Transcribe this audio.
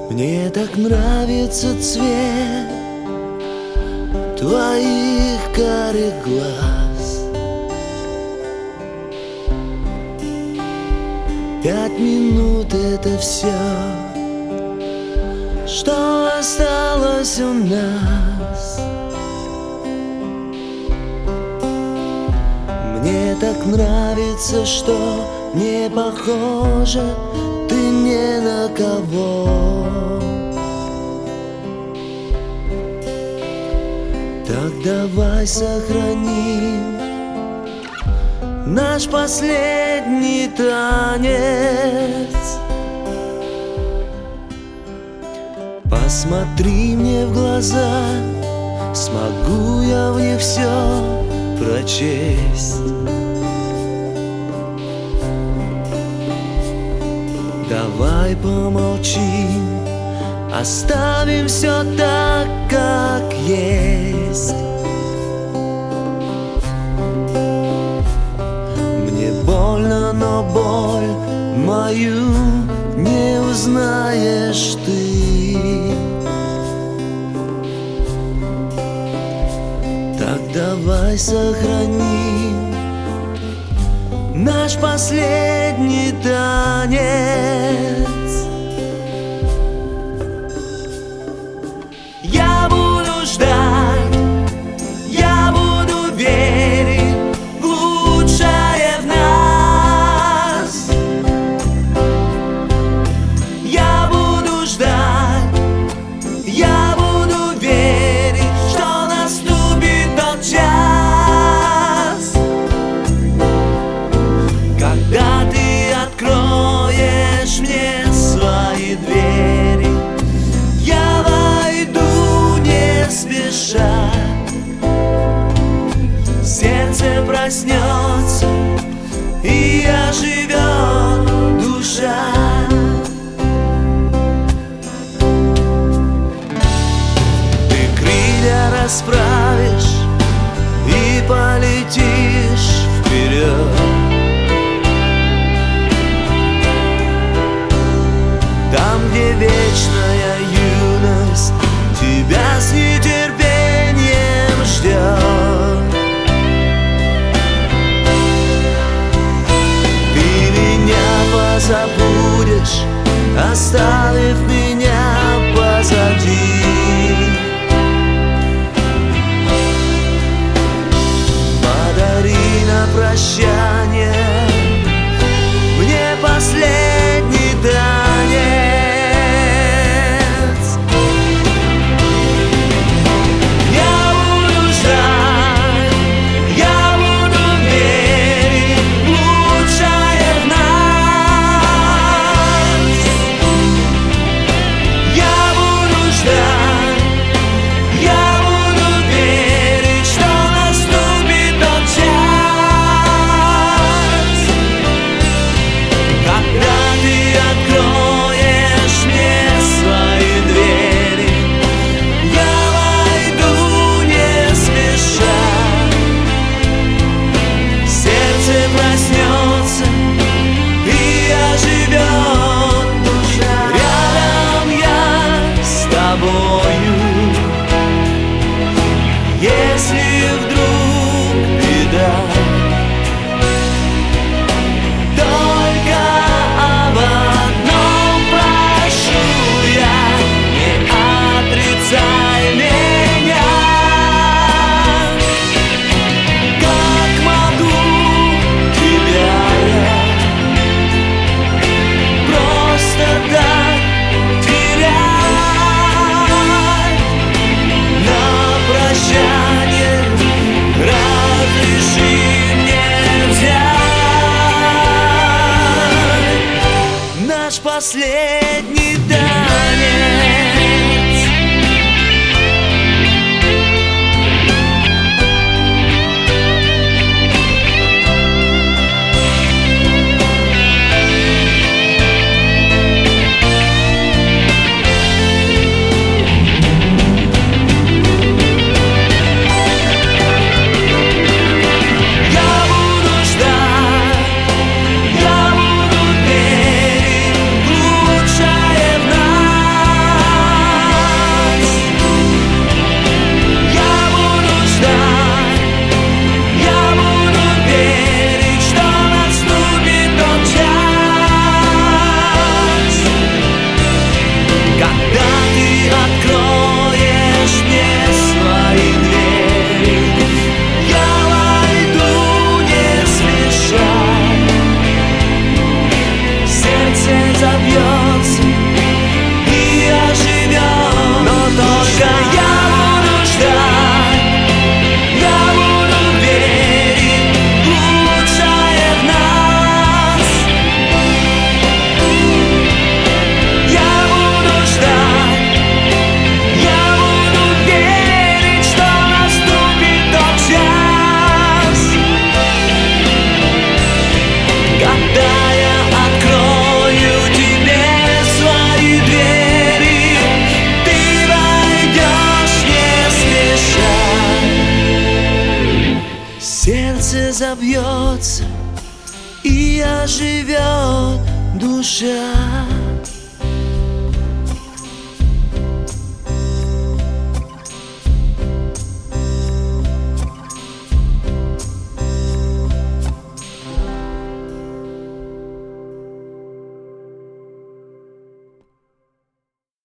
Мне так нравится цвет твоих карих глаз. 5 минут — это все, что осталось у нас. Мне так нравится, что не похожа ты ни на кого. Так давай сохраним наш последний танец. Посмотри мне в глаза, смогу я в них все прочесть. Давай помолчим, оставим все так, как есть. Мне больно, но боль мою не узнаешь ты. Так давай сохраним наш последний танец. Я буду ждать, я буду верить в лучшее в нас. Я буду ждать, я буду верить, что наступит тот час, когда ты откроешь мне свои двери. Я войду не спеша, сердце проснется и оживет душа. Ты крылья расправишь и полетишь вперед. Там, где вечная юность тебя с нетерпением ждет. Ты меня позабудешь, оставив меня позади. Подари на прощание мне последний танец. Если вдруг беда, только об одном прошу я: не отрицай меня. Как могу тебя я просто так терять? На прощание разреши мне взять наш последний танец. Лучше живет душа.